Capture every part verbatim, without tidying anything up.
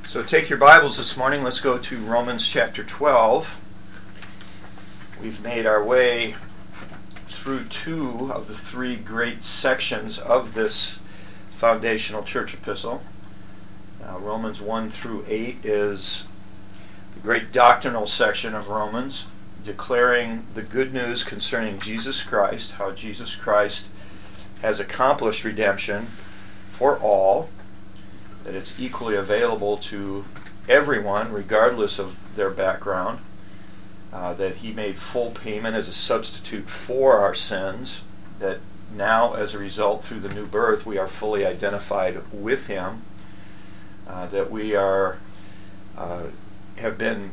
So take your Bibles this morning. Let's go to Romans chapter twelve. We've made our way through two of the three great sections of this foundational church epistle. Now, Romans one through eight is the great doctrinal section of Romans, declaring the good news concerning Jesus Christ, how Jesus Christ has accomplished redemption for all, that it's equally available to everyone regardless of their background, uh, that he made full payment as a substitute for our sins, that now as a result through the new birth we are fully identified with him, uh, that we are uh, have been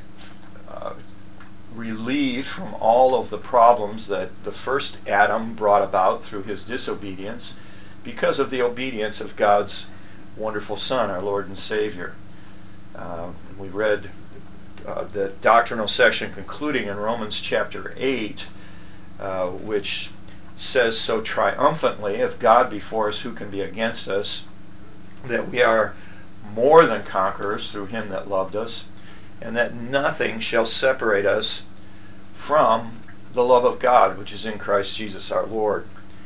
uh, relieved from all of the problems that the first Adam brought about through his disobedience because of the obedience of God's wonderful Son, our Lord and Savior. Uh, we read uh, the doctrinal section concluding in Romans chapter eight, uh, which says so triumphantly, if God be for us, who can be against us, that we are more than conquerors through him that loved us, and that nothing shall separate us from the love of God, which is in Christ Jesus our Lord.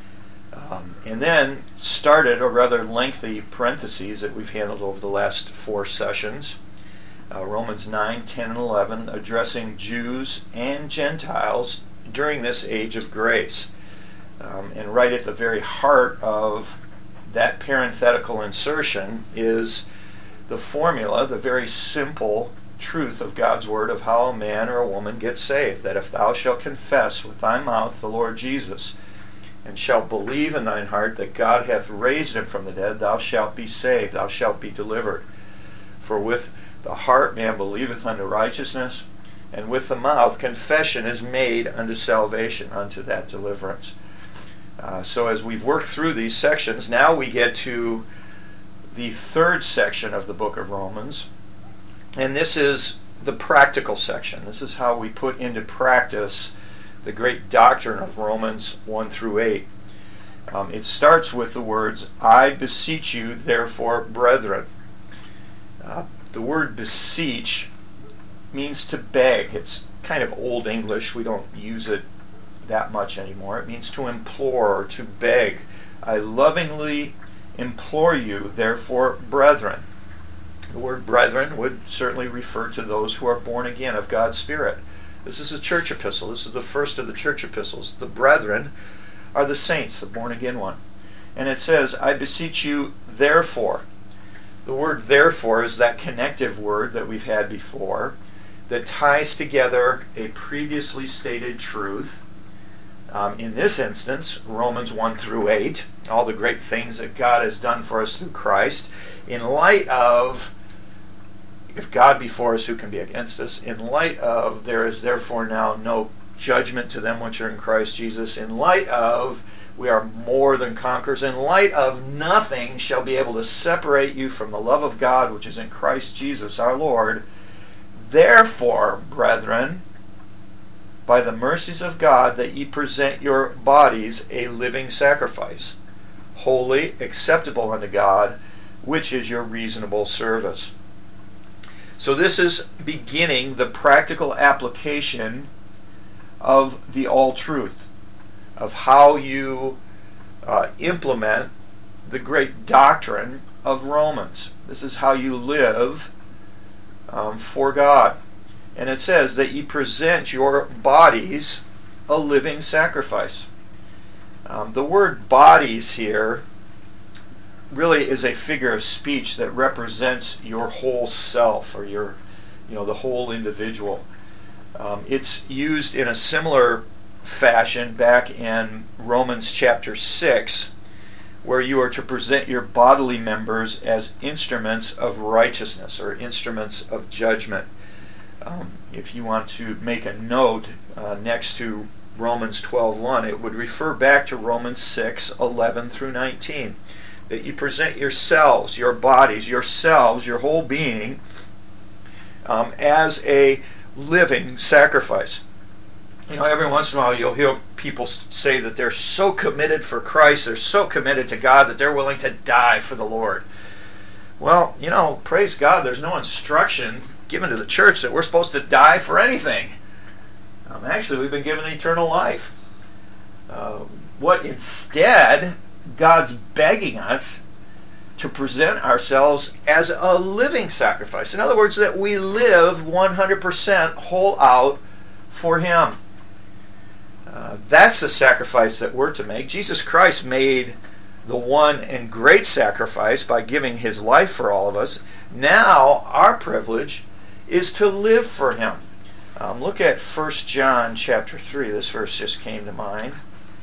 Um, and then started a rather lengthy parentheses that we've handled over the last four sessions. Uh, Romans nine, ten, and eleven, addressing Jews and Gentiles during this age of grace. Um, and right at the very heart of that parenthetical insertion is the formula, the very simple truth of God's Word of how a man or a woman gets saved. That if thou shalt confess with thy mouth the Lord Jesus, and shalt believe in thine heart that God hath raised him from the dead, thou shalt be saved, thou shalt be delivered. For with the heart man believeth unto righteousness, and with the mouth confession is made unto salvation, unto that deliverance. Uh, so as we've worked through these sections, now we get to the third section of the book of Romans, and this is the practical section. This is how we put into practice the great doctrine of Romans one through eight. Um, it starts with the words, I beseech you, therefore, brethren. Uh, the word beseech means to beg. It's kind of old English. We don't use it that much anymore. It means to implore or to beg. I lovingly implore you, therefore, brethren. The word brethren would certainly refer to those who are born again of God's Spirit. This is a church epistle. This is the first of the church epistles. The brethren are the saints, the born-again one. And it says, I beseech you, therefore. The word therefore is that connective word that we've had before that ties together a previously stated truth. Um, in this instance, Romans one through eight, all the great things that God has done for us through Christ, in light of if God be for us, who can be against us? In light of, there is therefore now no judgment to them which are in Christ Jesus. In light of, we are more than conquerors. In light of, nothing shall be able to separate you from the love of God which is in Christ Jesus our Lord. Therefore, brethren, by the mercies of God, that ye present your bodies a living sacrifice, holy, acceptable unto God, which is your reasonable service. So this is beginning the practical application of the all-truth, of how you uh, implement the great doctrine of Romans. This is how you live um, for God. And it says that ye present your bodies a living sacrifice. Um, the word bodies here really is a figure of speech that represents your whole self, or your, you know, the whole individual. Um, it's used in a similar fashion back in Romans chapter six, where you are to present your bodily members as instruments of righteousness or instruments of judgment. Um, if you want to make a note uh, next to Romans twelve one, it would refer back to Romans six eleven through nineteen. That you present yourselves, your bodies, yourselves, your whole being, um, as a living sacrifice. You know, every once in a while you'll hear people say that they're so committed for Christ, they're so committed to God that they're willing to die for the Lord. Well, you know, praise God, there's no instruction given to the church that we're supposed to die for anything. Um, actually, we've been given eternal life. Uh, what instead, God's begging us to present ourselves as a living sacrifice. In other words, that we live one hundred percent whole out for Him. Uh, that's the sacrifice that we're to make. Jesus Christ made the one and great sacrifice by giving His life for all of us. Now, our privilege is to live for Him. Um, look at First John chapter three. This verse just came to mind.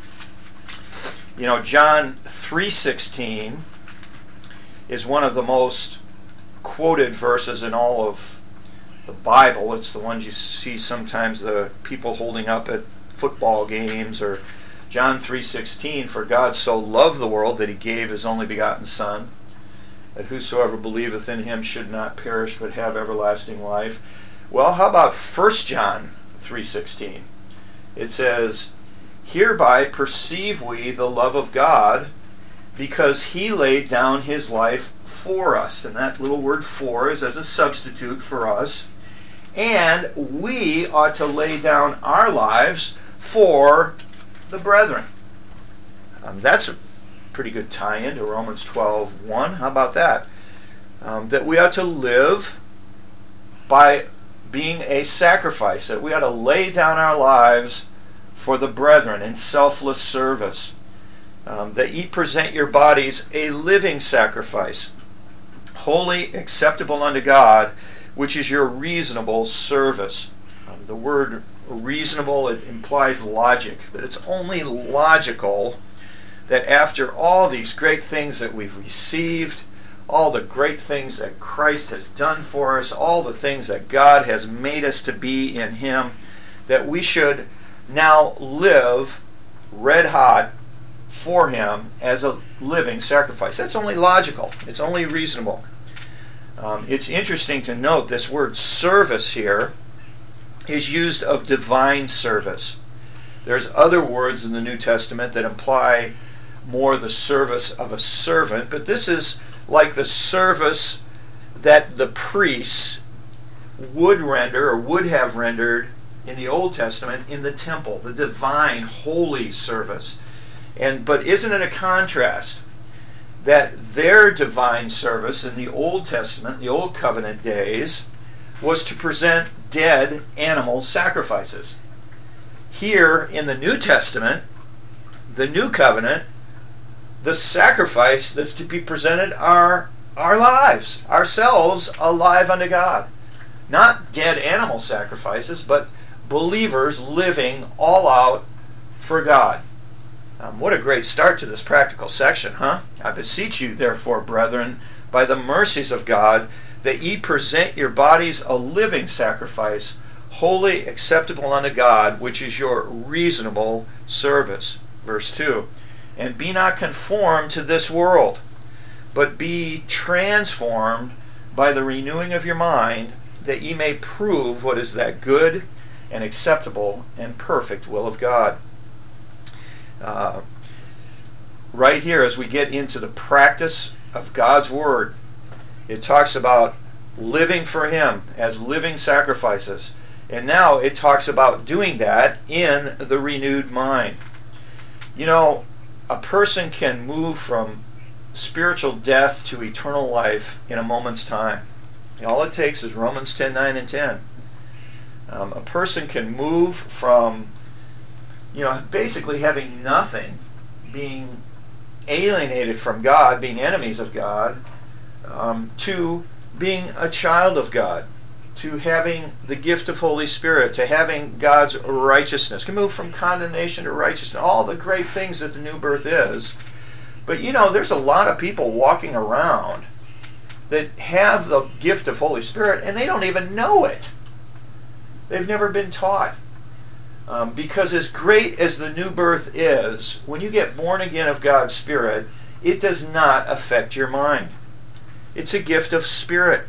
You know, John three sixteen is one of the most quoted verses in all of the Bible. It's the ones you see sometimes the people holding up at football games, or John three sixteen, for God so loved the world that He gave His only begotten Son, that whosoever believeth in Him should not perish but have everlasting life. Well, how about First John three sixteen? It says, hereby perceive we the love of God, because He laid down His life for us. And that little word for is as a substitute for us. And we ought to lay down our lives for the brethren. Um, that's a pretty good tie-in to Romans twelve one. How about that? Um, that we ought to live by being a sacrifice, that we ought to lay down our lives for the brethren in selfless service. Um, that ye present your bodies a living sacrifice, holy, acceptable unto God, which is your reasonable service. Um, the word reasonable, it implies logic, that it's only logical that after all these great things that we've received, all the great things that Christ has done for us, all the things that God has made us to be in Him, that we should now live red hot for Him as a living sacrifice. That's only logical. It's only reasonable. Um, it's interesting to note this word service here is used of divine service. There's other words in the New Testament that imply more the service of a servant, but this is like the service that the priests would render or would have rendered in the Old Testament in the temple, the divine, holy service. And but isn't it a contrast that their divine service in the Old Testament, the Old Covenant days, was to present dead animal sacrifices? Here in the New Testament, the New Covenant, the sacrifice that's to be presented are our lives, ourselves alive unto God. Not dead animal sacrifices, but believers living all out for God. Um, what a great start to this practical section, huh? I beseech you, therefore, brethren, by the mercies of God, that ye present your bodies a living sacrifice, holy, acceptable unto God, which is your reasonable service. Verse two, and be not conformed to this world, but be transformed by the renewing of your mind, that ye may prove what is that good and acceptable and perfect will of God. Uh, right here, as we get into the practice of God's Word, it talks about living for Him as living sacrifices. And now it talks about doing that in the renewed mind. You know, a person can move from spiritual death to eternal life in a moment's time. All it takes is Romans ten, nine, and ten. Um, a person can move from, you know, basically having nothing, being alienated from God, being enemies of God, um, to being a child of God, to having the gift of Holy Spirit, to having God's righteousness. Can move from condemnation to righteousness, all the great things that the new birth is. But you know, there's a lot of people walking around that have the gift of Holy Spirit and they don't even know it. They've never been taught. Um, because as great as the new birth is, when you get born again of God's Spirit, it does not affect your mind. It's a gift of Spirit.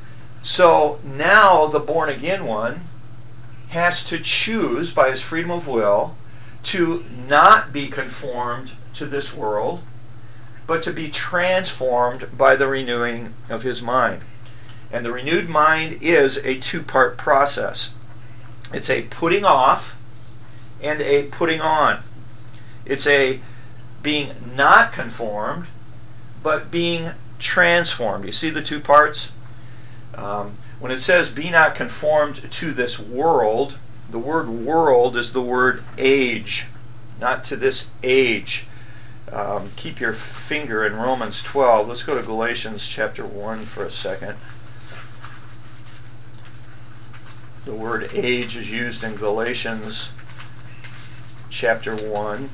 So now the born again one has to choose by his freedom of will to not be conformed to this world, but to be transformed by the renewing of his mind. And the renewed mind is a two-part process. It's a putting off and a putting on. It's a being not conformed, but being transformed. You see the two parts? Um, when it says, be not conformed to this world, the word world is the word age, not to this age. Um, keep your finger in Romans twelve. Let's go to Galatians chapter one for a second. The word age is used in Galatians chapter one.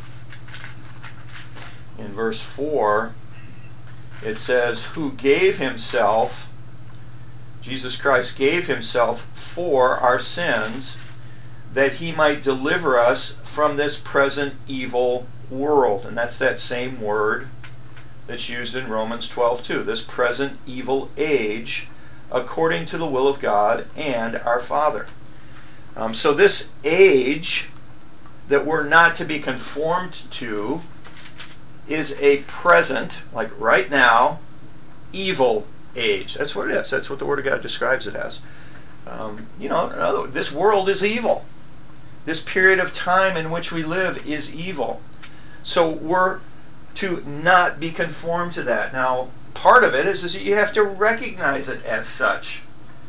In verse four, it says, who gave himself, Jesus Christ gave himself for our sins, that he might deliver us from this present evil world. And that's that same word that's used in Romans twelve two. This present evil age, according to the will of God and our Father. Um, so this age that we're not to be conformed to is a present, like right now, evil age. That's what it is. That's what the Word of God describes it as. Um, you know, in other words, this world is evil. This period of time in which we live is evil. So we're to not be conformed to that. Now, part of it is, is that you have to recognize it as such.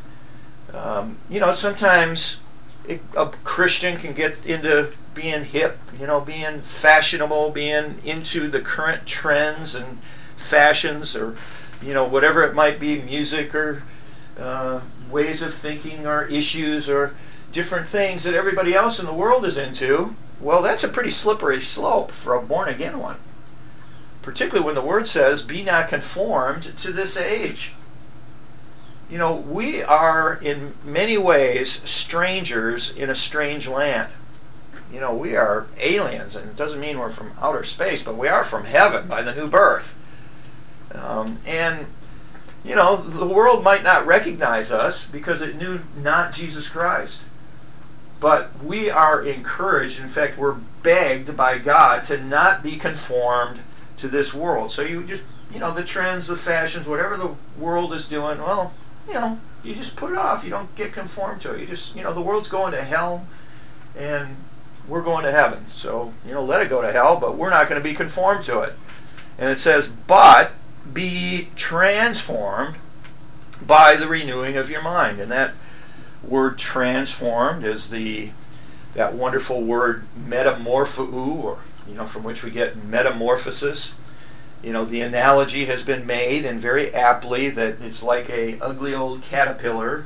Um, you know, sometimes it, a Christian can get into being hip, you know, being fashionable, being into the current trends and fashions, or, you know, whatever it might be, music or uh, ways of thinking or issues or different things that everybody else in the world is into. Well, that's a pretty slippery slope for a born-again one. Particularly when the Word says, be not conformed to this age. You know, we are in many ways strangers in a strange land. You know, we are aliens, and it doesn't mean we're from outer space, but we are from heaven by the new birth. Um, and, you know, the world might not recognize us because it knew not Jesus Christ. But we are encouraged, in fact, we're begged by God to not be conformed to this world. So you just, you know, the trends, the fashions, whatever the world is doing, well, you know, you just put it off. You don't get conformed to it. You just, you know, the world's going to hell, and we're going to heaven. So, you know, let it go to hell, but we're not going to be conformed to it. And it says, but be transformed by the renewing of your mind. And that word transformed is the that wonderful word metamorpho, or, you know, from which we get metamorphosis. You know, the analogy has been made, and very aptly, that it's like a ugly old caterpillar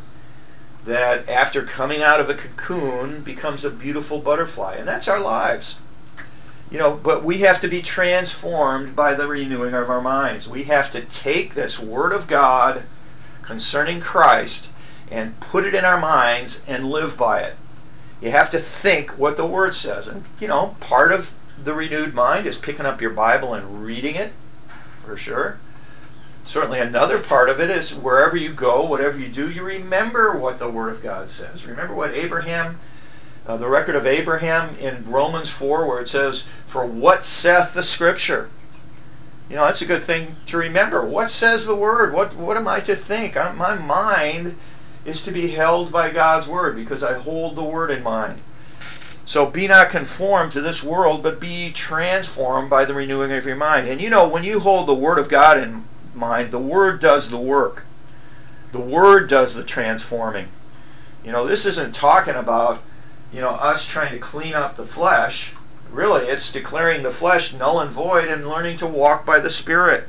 that after coming out of a cocoon becomes a beautiful butterfly. And that's our lives. You know, but we have to be transformed by the renewing of our minds. We have to take this Word of God concerning Christ and put it in our minds and live by it. You have to think what the Word says. And, you know, part of the renewed mind is picking up your Bible and reading it, for sure. Certainly another part of it is wherever you go, whatever you do, you remember what the Word of God says. Remember what Abraham, uh, the record of Abraham in Romans four, where it says, for what saith the Scripture? You know, that's a good thing to remember. What says the Word? What, what am I to think? I, my mind is to be held by God's Word because I hold the Word in mind. So be not conformed to this world, but be transformed by the renewing of your mind. And you know, when you hold the Word of God in mind, the Word does the work. The Word does the transforming. You know, this isn't talking about, you know, us trying to clean up the flesh. Really, it's declaring the flesh null and void and learning to walk by the Spirit.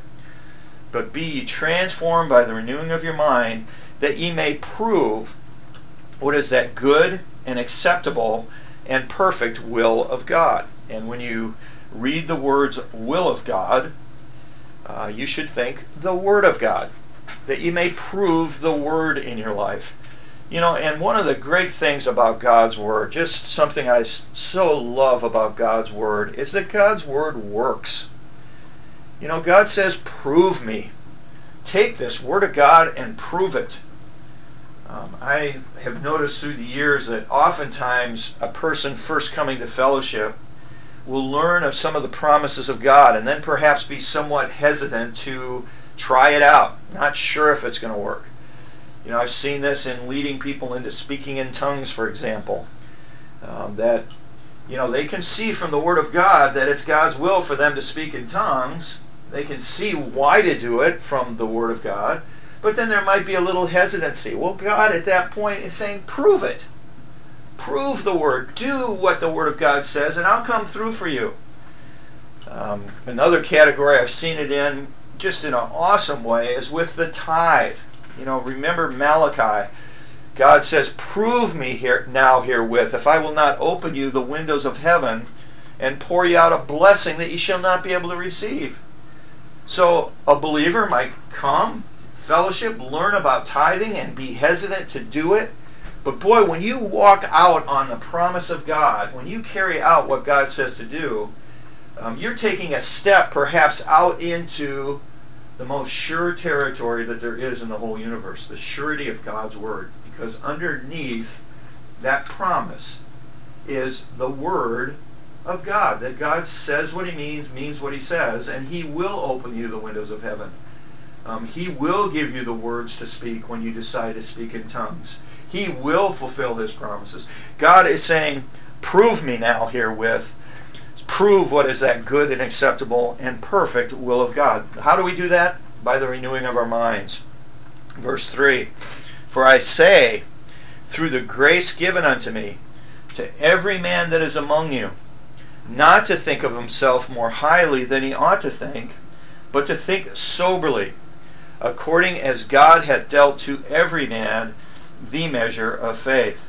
But be ye transformed by the renewing of your mind, that ye may prove what is that good and acceptable and perfect will of God. And when you read the words will of God, uh, you should think the Word of God, that you may prove the Word in your life. You know, and one of the great things about God's Word, just something I so love about God's Word, is that God's Word works. You know, God says, prove me. Take this Word of God and prove it. Um, I have noticed through the years that oftentimes a person first coming to fellowship will learn of some of the promises of God and then perhaps be somewhat hesitant to try it out, not sure if it's going to work. You know, I've seen this in leading people into speaking in tongues, for example, um, that, you know, they can see from the Word of God that it's God's will for them to speak in tongues. They can see why to do it from the Word of God, but then there might be a little hesitancy. Well, God at that point is saying, prove it. Prove the Word. Do what the Word of God says, and I'll come through for you. Um, another category I've seen it in, just in an awesome way, is with the tithe. You know, remember Malachi. God says, prove me here now herewith, if I will not open you the windows of heaven and pour you out a blessing that you shall not be able to receive. So a believer might come, fellowship, learn about tithing, and be hesitant to do it. But boy, when you walk out on the promise of God, when you carry out what God says to do, um, you're taking a step perhaps out into the most sure territory that there is in the whole universe, the surety of God's Word. Because underneath that promise is the Word of God, that God says what He means, means what He says, and He will open you the windows of heaven. Um, he will give you the words to speak when you decide to speak in tongues. He will fulfill His promises. God is saying, prove me now herewith. Prove what is that good and acceptable and perfect will of God. How do we do that? By the renewing of our minds. Verse three, for I say, through the grace given unto me, to every man that is among you, not to think of himself more highly than he ought to think, but to think soberly, according as God hath dealt to every man the measure of faith.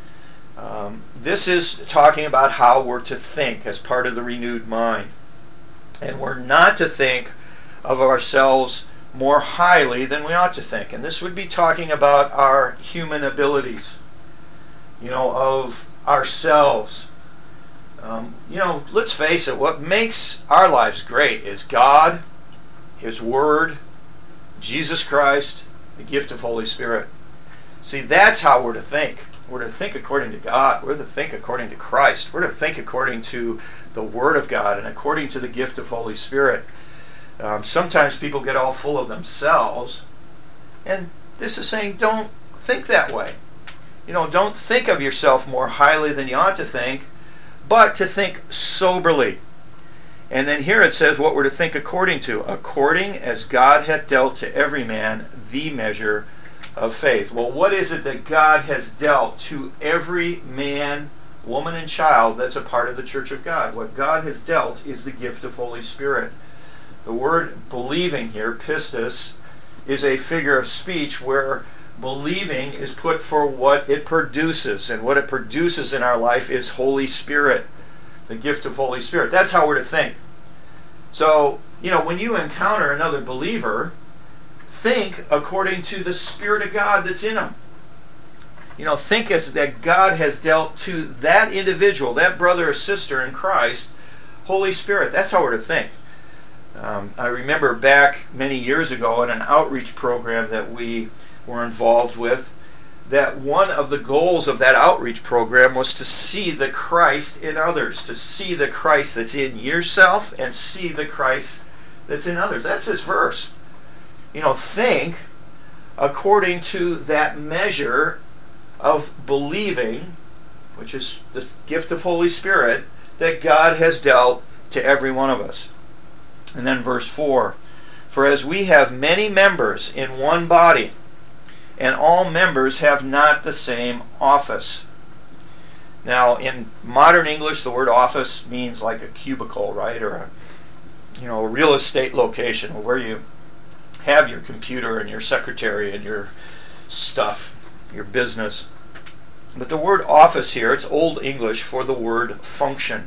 Um, this is talking about how we're to think as part of the renewed mind. And we're not to think of ourselves more highly than we ought to think. And this would be talking about our human abilities, you know, of ourselves. Um, you know, let's face it, what makes our lives great is God, His Word, Jesus Christ, the gift of Holy Spirit. See, that's how we're to think. We're to think according to God. We're to think according to Christ. We're to think according to the Word of God and according to the gift of Holy Spirit. Um, sometimes people get all full of themselves, and this is saying don't think that way. You know, don't think of yourself more highly than you ought to think, but to think soberly. And then here it says what we're to think according to, according as God hath dealt to every man the measure of faith. Well, what is it that God has dealt to every man, woman, and child that's a part of the Church of God? What God has dealt is the gift of Holy Spirit. The word believing here, pistis, is a figure of speech where believing is put for what it produces, and what it produces in our life is Holy Spirit, the gift of Holy Spirit. That's how we're to think. So, you know, when you encounter another believer, think according to the Spirit of God that's in them. You know, think as that God has dealt to that individual, that brother or sister in Christ, Holy Spirit. That's how we're to think. Um, I remember back many years ago in an outreach program that we were involved with, that one of the goals of that outreach program was to see the Christ in others, to see the Christ that's in yourself and see the Christ that's in others. That's this verse. You know, think according to that measure of believing, which is the gift of Holy Spirit, that God has dealt to every one of us. And then verse four, for as we have many members in one body, and all members have not the same office. Now, in modern English, the word office means like a cubicle, right? Or a, you know, a real estate location where you have your computer and your secretary and your stuff, your business. But the word office here, it's Old English for the word function.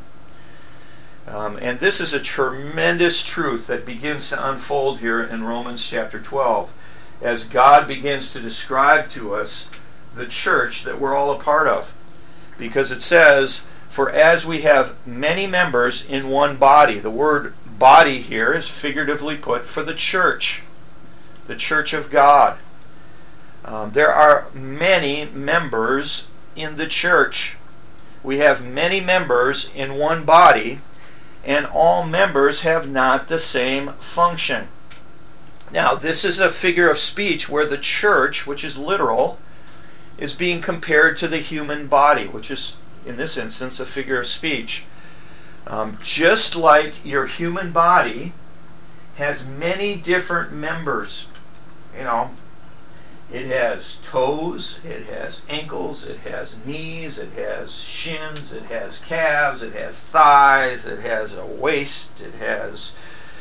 Um, and this is a tremendous truth that begins to unfold here in Romans chapter twelve, as God begins to describe to us the church that we're all a part of. Because it says, for as we have many members in one body, the word body here is figuratively put for the church, the church of God. Um, there are many members in the church. We have many members in one body, and all members have not the same function. Now, this is a figure of speech where the church, which is literal, is being compared to the human body, which is, in this instance, a figure of speech. Um, just like your human body has many different members. You know, it has toes, it has ankles, it has knees, it has shins, it has calves, it has thighs, it has a waist, it has,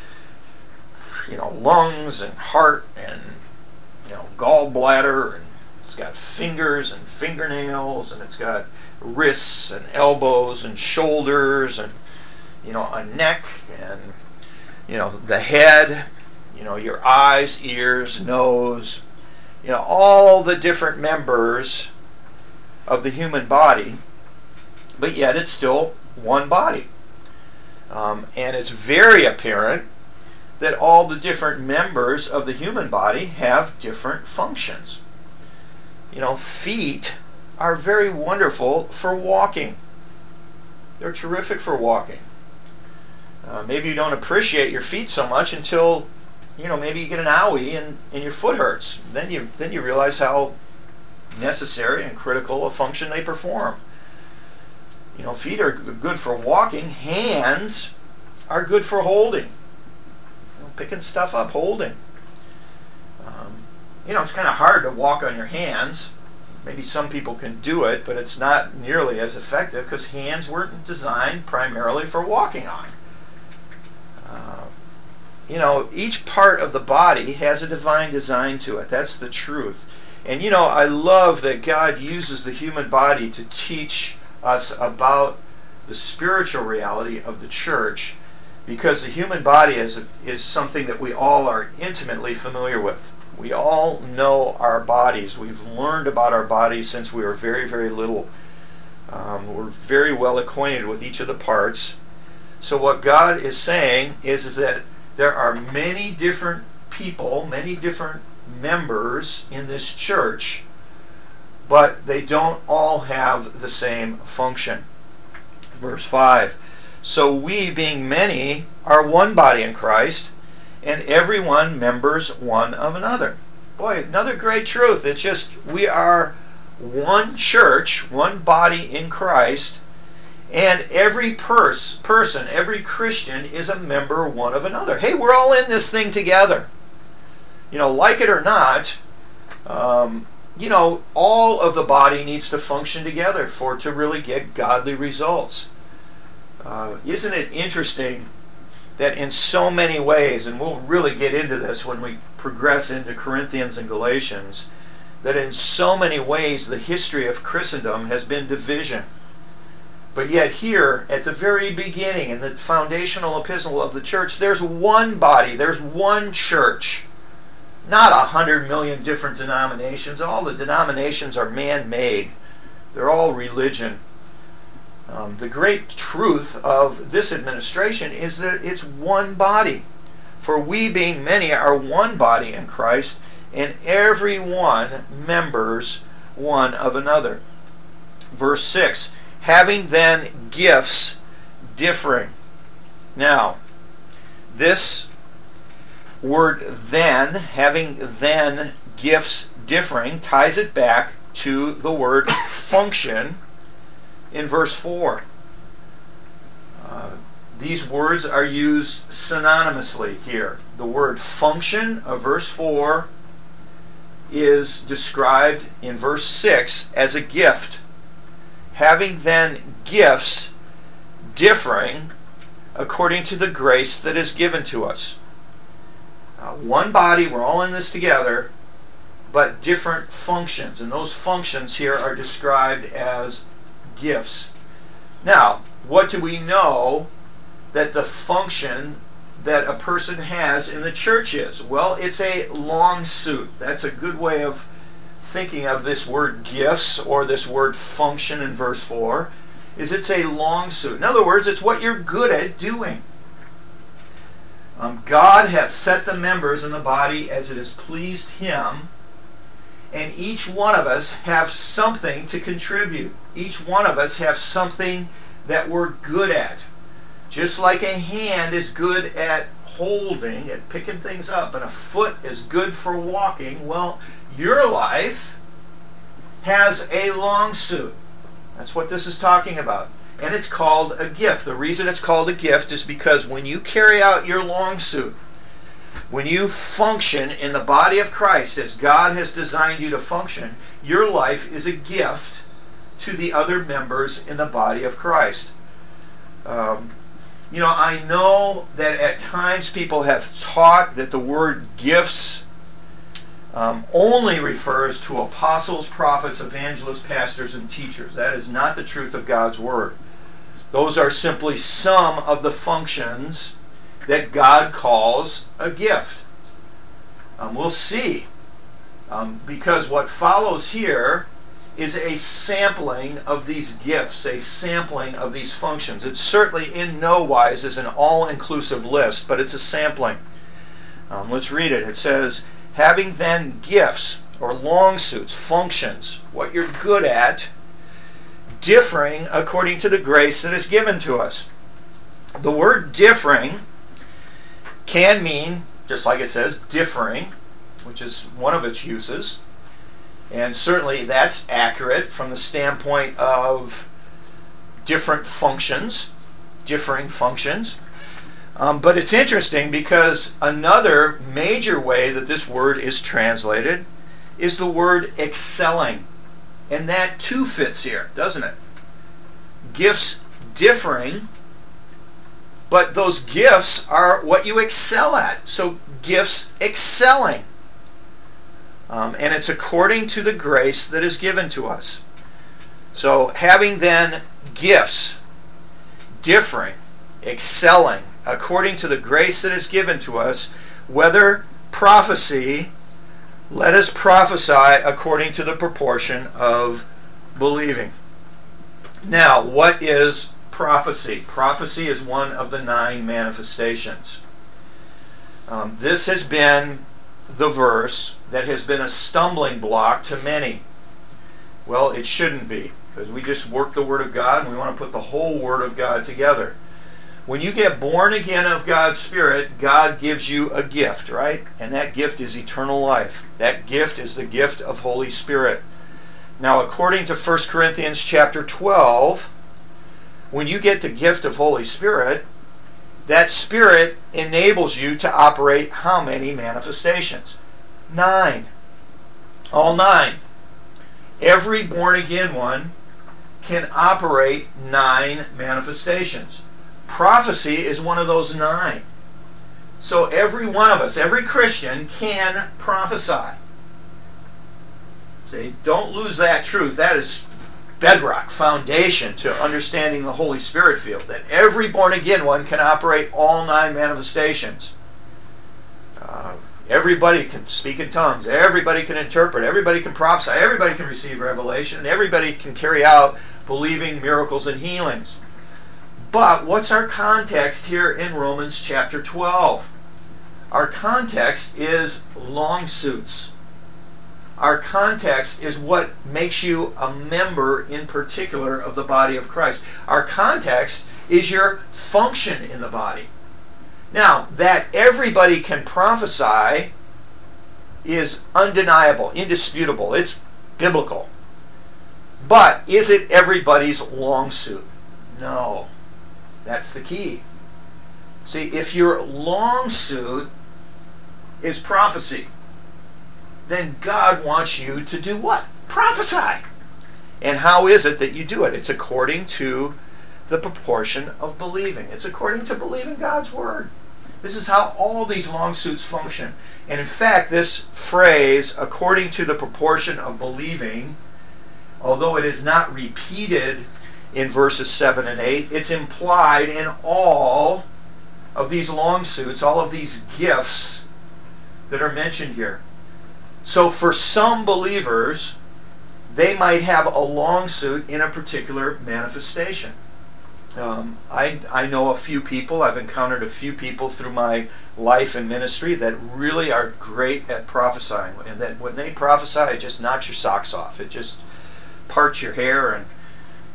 you know, lungs and heart and, you know, gallbladder, and it's got fingers and fingernails, and it's got wrists and elbows and shoulders and, you know, a neck and, you know, the head, you know, your eyes, ears, nose, you know, all the different members of the human body, but yet it's still one body. Um, and it's very apparent that all the different members of the human body have different functions. You know, feet are very wonderful for walking. They're terrific for walking. Uh, maybe you don't appreciate your feet so much until, you know, maybe you get an owie and, and your foot hurts. Then you then you realize how necessary and critical a function they perform. You know, feet are good for walking. Hands are good for holding. You know, picking stuff up, holding. Um, you know, it's kind of hard to walk on your hands. Maybe some people can do it, but it's not nearly as effective because hands weren't designed primarily for walking on. Uh, you know, each part of the body has a divine design to it. That's the truth. And, you know, I love that God uses the human body to teach us about the spiritual reality of the church, because the human body is, is something that we all are intimately familiar with. We all know our bodies. We've learned about our bodies since we were very, very little. Um, we're very well acquainted with each of the parts. So what God is saying is, is that there are many different people, many different members in this church, but they don't all have the same function. Verse five, so we, being many, are one body in Christ, and everyone members one of another. Boy, another great truth. It's just, we are one church, one body in Christ, and every pers- person, every Christian is a member one of another. Hey, we're all in this thing together. You know, like it or not, um, you know, all of the body needs to function together for it to really get godly results. Uh, isn't it interesting that in so many ways, and we'll really get into this when we progress into Corinthians and Galatians, that in so many ways the history of Christendom has been division. But yet here, at the very beginning, in the foundational epistle of the church, there's one body, there's one church. Not a hundred million different denominations. All the denominations are man-made. They're all religion. Um, the great truth of this administration is that it's one body. For we, being many, are one body in Christ, and every one members one of another. Verse six, having then gifts differing. Now, this word then, having then gifts differing, ties it back to the word function in verse four. Uh, these words are used synonymously here. The word function of verse four is described in verse six as a gift. Having then gifts differing according to the grace that is given to us. Uh, one body, we're all in this together, but different functions. And those functions here are described as gifts. Now, what do we know that the function that a person has in the church is? Well, it's a long suit. That's a good way of thinking of this word gifts, or this word function in verse four, is it's a long suit. In other words, it's what you're good at doing. Um, God hath set the members in the body as it has pleased Him, and each one of us have something to contribute. Each one of us have something that we're good at. Just like a hand is good at holding, at picking things up, and a foot is good for walking, well, your life has a long suit. That's what this is talking about. And it's called a gift. The reason it's called a gift is because when you carry out your long suit, when you function in the body of Christ as God has designed you to function, your life is a gift to the other members in the body of Christ. Um, you know, I know that at times people have taught that the word gifts um, only refers to apostles, prophets, evangelists, pastors, and teachers. That is not the truth of God's word. Those are simply some of the functions that God calls a gift. Um, we'll see. Um, because what follows here is a sampling of these gifts, a sampling of these functions. It certainly in no wise is an all-inclusive list, but it's a sampling. Um, let's read it. It says, having then gifts or long suits, functions, what you're good at, differing according to the grace that is given to us. The word differing can mean, just like it says, differing, which is one of its uses. And certainly that's accurate from the standpoint of different functions, differing functions. Um, but it's interesting because another major way that this word is translated is the word excelling. And that too fits here, doesn't it? Gifts differing, but those gifts are what you excel at. So gifts excelling. Um, and it's according to the grace that is given to us. So having then gifts differing, excelling, according to the grace that is given to us, whether prophecy, let us prophesy according to the proportion of believing. Now, what is prophecy? Prophecy is one of the nine manifestations. Um, this has been the verse that has been a stumbling block to many. Well, it shouldn't be, because we just work the Word of God and we want to put the whole Word of God together. When you get born again of God's Spirit, God gives you a gift, right? And that gift is eternal life. That gift is the gift of Holy Spirit. Now, according to First Corinthians chapter twelve, when you get the gift of Holy Spirit, that Spirit enables you to operate how many manifestations? Nine. All nine. Every born-again one can operate nine manifestations. Prophecy is one of those nine. So every one of us, every Christian, can prophesy. See, don't lose that truth. That is bedrock, foundation to understanding the Holy Spirit field, that every born-again one can operate all nine manifestations. Uh, everybody can speak in tongues. Everybody can interpret. Everybody can prophesy. Everybody can receive revelation. And everybody can carry out believing miracles and healings. But what's our context here in Romans chapter twelve? Our context is long suits. Our context is what makes you a member in particular of the body of Christ. Our context is your function in the body. Now, that everybody can prophesy is undeniable, indisputable. It's biblical. But is it everybody's long suit? No. That's the key. See, if your long suit is prophecy, then God wants you to do what? Prophesy. And how is it that you do it? It's according to the proportion of believing. It's according to believing God's Word. This is how all these long suits function. And in fact, this phrase, according to the proportion of believing, although it is not repeated in verses seven and eight, it's implied in all of these long suits, all of these gifts that are mentioned here. So for some believers, they might have a long suit in a particular manifestation. Um, I, I know a few people, I've encountered a few people through my life and ministry that really are great at prophesying. And that when they prophesy, it just knocks your socks off. It just parts your hair and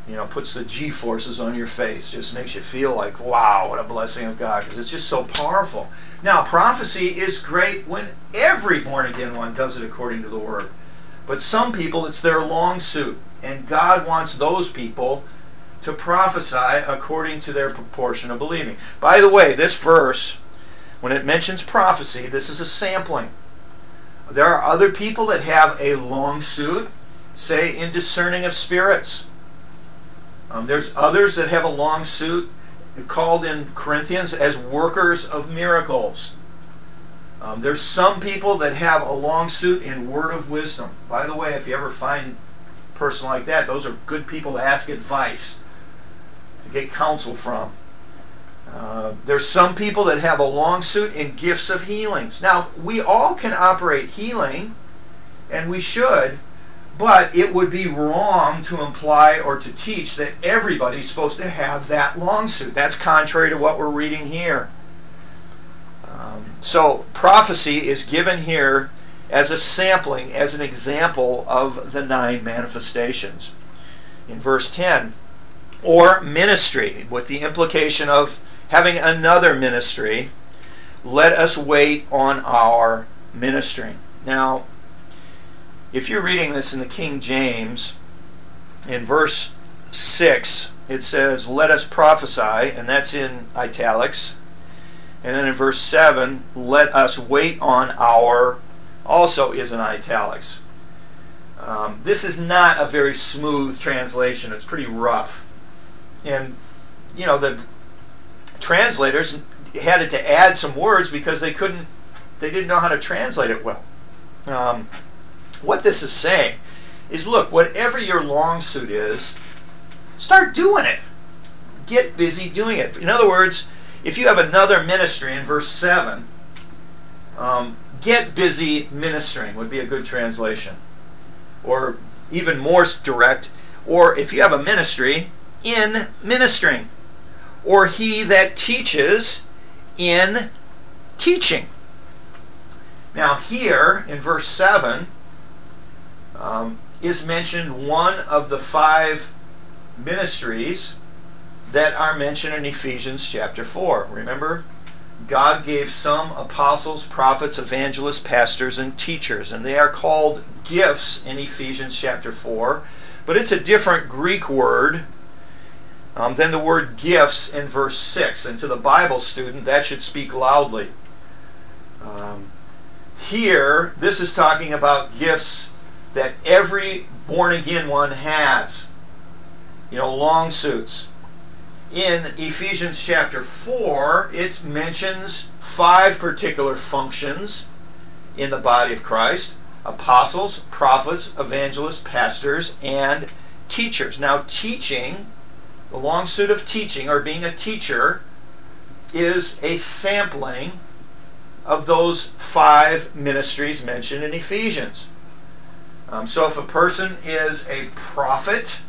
you know, puts the G-forces on your face. Just makes you feel like, wow, what a blessing of God, because it's just so powerful. Now, prophecy is great when every born-again one does it according to the Word. But some people, it's their long suit, and God wants those people to prophesy according to their proportion of believing. By the way, this verse, when it mentions prophecy, this is a sampling. There are other people that have a long suit, say in discerning of spirits. Um, there's others that have a long suit, called in Corinthians as workers of miracles. Um, there's some people that have a long suit in word of wisdom. By the way, if you ever find a person like that, those are good people to ask advice, to get counsel from. Uh, there's some people that have a long suit in gifts of healings. Now, we all can operate healing, and we should, but it would be wrong to imply or to teach that everybody's supposed to have that long suit. That's contrary to what we're reading here. Um, so prophecy is given here as a sampling, as an example of the nine manifestations. In verse ten, or ministry, with the implication of having another ministry, let us wait on our ministering. Now, if you're reading this in the King James, in verse six, it says, let us prophesy, and that's in italics. And then in verse seven, let us wait on our, also is in italics. Um, this is not a very smooth translation. It's pretty rough. And, you know, the translators had to add some words because they couldn't, they didn't know how to translate it well. Um, what this is saying is, look, whatever your long suit is, start doing it. Get busy doing it. In other words, if you have another ministry in verse seven, um, get busy ministering would be a good translation. Or even more direct, or if you have a ministry, in ministering. Or he that teaches in teaching. Now here, in verse seven, um, is mentioned one of the five ministries that are mentioned in Ephesians chapter four. Remember, God gave some apostles, prophets, evangelists, pastors, and teachers, and they are called gifts in Ephesians chapter four, but it's a different Greek word um, than the word gifts in verse six, and to the Bible student, that should speak loudly. Um, here, this is talking about gifts that every born-again one has. You know, long suits. In Ephesians chapter four, it mentions five particular functions in the body of Christ: apostles, prophets, evangelists, pastors, and teachers. Now, teaching, the long suit of teaching, or being a teacher, is a sampling of those five ministries mentioned in Ephesians. Um, so if a person is a prophet,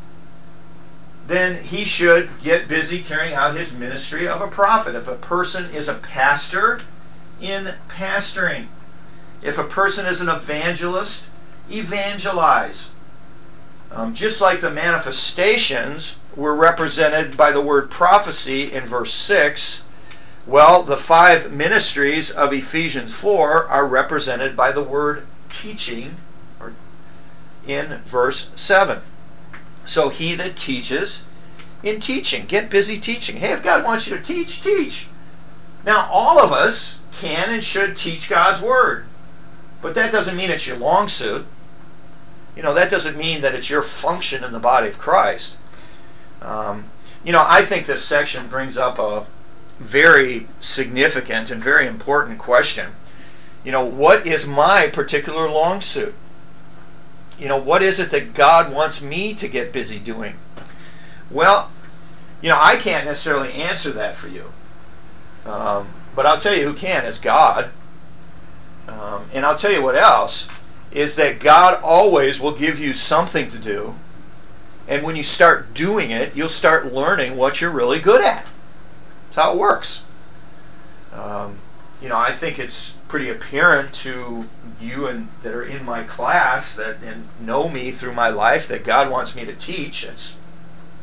then he should get busy carrying out his ministry of a prophet. If a person is a pastor, in pastoring. If a person is an evangelist, evangelize. Um, just like the manifestations were represented by the word prophecy in verse six, well, the five ministries of Ephesians four are represented by the word teaching or in verse seven. So he that teaches in teaching. Get busy teaching. Hey, if God wants you to teach, teach. Now, all of us can and should teach God's Word. But that doesn't mean it's your long suit. You know, that doesn't mean that it's your function in the body of Christ. Um, you know, I think this section brings up a very significant and very important question. You know, what is my particular long suit? You know, what is it that God wants me to get busy doing? Well, you know, I can't necessarily answer that for you. Um, but I'll tell you who can, is God. Um, and I'll tell you what else, is that God always will give you something to do. And when you start doing it, you'll start learning what you're really good at. That's how it works. Um, you know, I think it's pretty apparent to you and that are in my class that and know me through my life that God wants me to teach. It's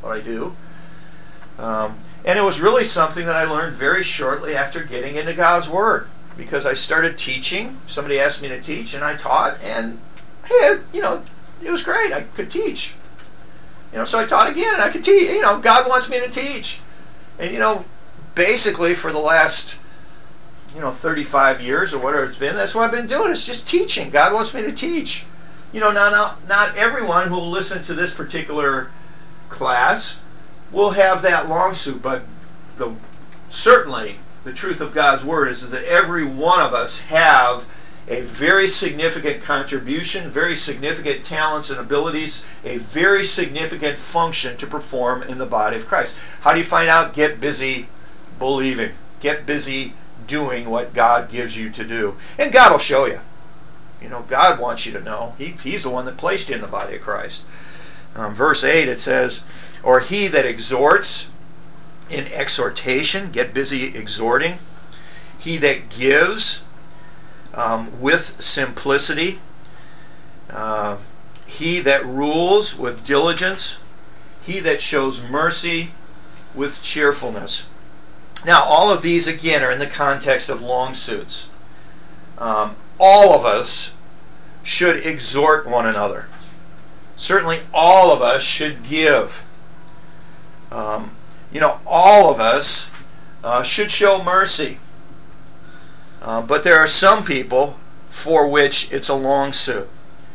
what I do. Um, and it was really something that I learned very shortly after getting into God's Word, because I started teaching. Somebody asked me to teach, and I taught, and hey, you know, it was great. I could teach. You know, so I taught again, and I could teach. You know, God wants me to teach. And, you know, basically for the last, you know, thirty-five years or whatever it's been, that's what I've been doing. It's just teaching. God wants me to teach. You know, now, not, not everyone who will listen to this particular class will have that long suit, but the certainly the truth of God's Word is, is that every one of us have a very significant contribution, very significant talents and abilities, a very significant function to perform in the body of Christ. How do you find out? Get busy believing. Get busy doing what God gives you to do. And God will show you. You know, God wants you to know. He, he's the one that placed you in the body of Christ. Um, verse eight, it says, or he that exhorts in exhortation, get busy exhorting. He that gives um, with simplicity. Uh, he that rules with diligence. He that shows mercy with cheerfulness. Now, all of these, again, are in the context of long suits. Um, all of us should exhort one another. Certainly, all of us should give. Um, you know, all of us uh, should show mercy. Uh, but there are some people for which it's a long suit.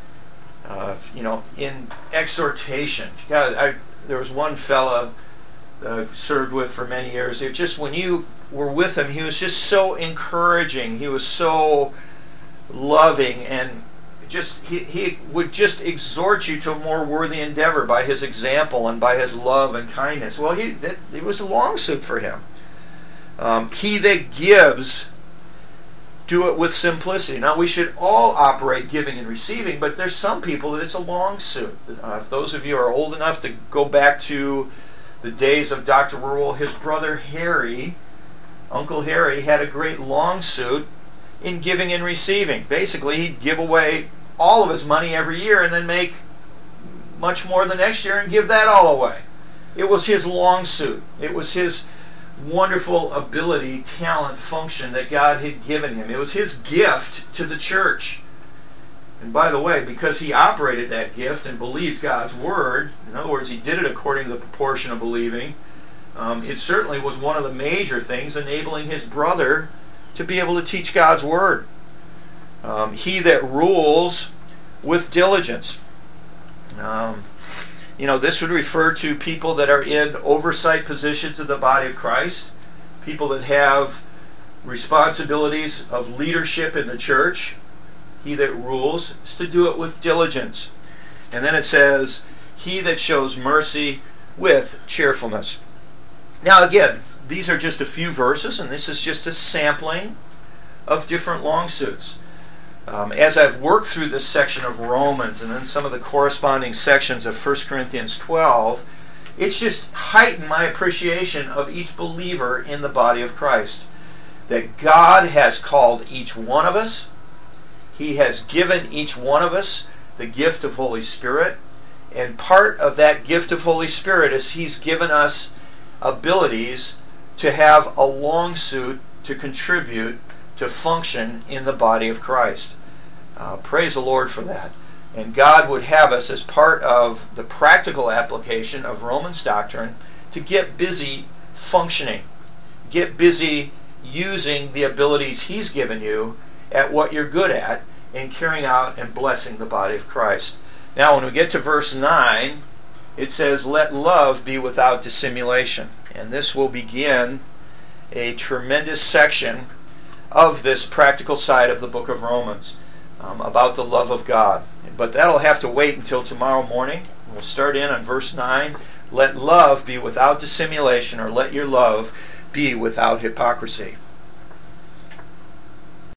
Uh, you know, in exhortation. God, I, there was one fella that I've served with for many years. It just, when you were with him, he was just so encouraging. He was so loving, and just he, he would just exhort you to a more worthy endeavor by his example and by his love and kindness. Well, he that, it was a long suit for him. Um, he that gives, do it with simplicity. Now, we should all operate giving and receiving, but there's some people that it's a long suit. Uh, if those of you are old enough to go back to the days of Doctor Rural, his brother Harry, Uncle Harry, had a great long suit in giving and receiving. Basically, he'd give away all of his money every year and then make much more the next year and give that all away. It was his long suit. It was his wonderful ability, talent, function that God had given him. It was his gift to the church. And by the way, because he operated that gift and believed God's Word, in other words, he did it according to the proportion of believing, um, it certainly was one of the major things enabling his brother to be able to teach God's Word. Um, he that rules with diligence. Um, you know, this would refer to people that are in oversight positions in the body of Christ, people that have responsibilities of leadership in the church. He that rules is to do it with diligence. And then it says, he that shows mercy with cheerfulness. Now again, these are just a few verses, and this is just a sampling of different long suits. Um, as I've worked through this section of Romans and then some of the corresponding sections of First Corinthians twelve, it's just heightened my appreciation of each believer in the body of Christ. That God has called each one of us. He has given each one of us the gift of Holy Spirit. And part of that gift of Holy Spirit is He's given us abilities to have a long suit to contribute to function in the body of Christ. Uh, praise the Lord for that. And God would have us, as part of the practical application of Romans doctrine, to get busy functioning. Get busy using the abilities He's given you at what you're good at in carrying out and blessing the body of Christ. Now, when we get to verse nine, it says, let love be without dissimulation. And this will begin a tremendous section of this practical side of the book of Romans, um, about the love of God. But that'll have to wait until tomorrow morning. We'll start in on verse nine. Let love be without dissimulation, or let your love be without hypocrisy.